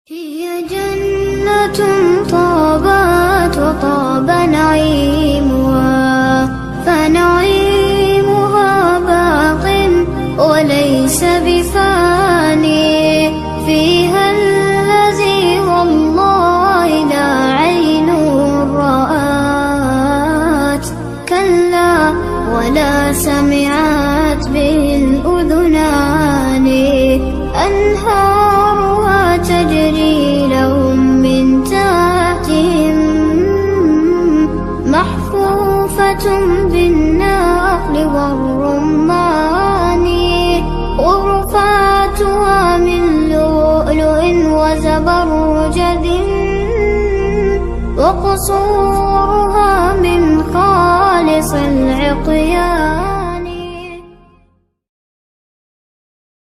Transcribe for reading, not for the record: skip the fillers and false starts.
هي جنة طابت وطاب نعيمها، فنعيمها باق وليس بفاني. فيها الذي والله لا عين رأت، كلا ولا سمعت به الأذنان. أنهارها تجري لهم من تحتهم، محفوفة بالنخل والرمان. غرفاتها من لؤلؤ وزبرجد، وقصورها من خالص العقيان.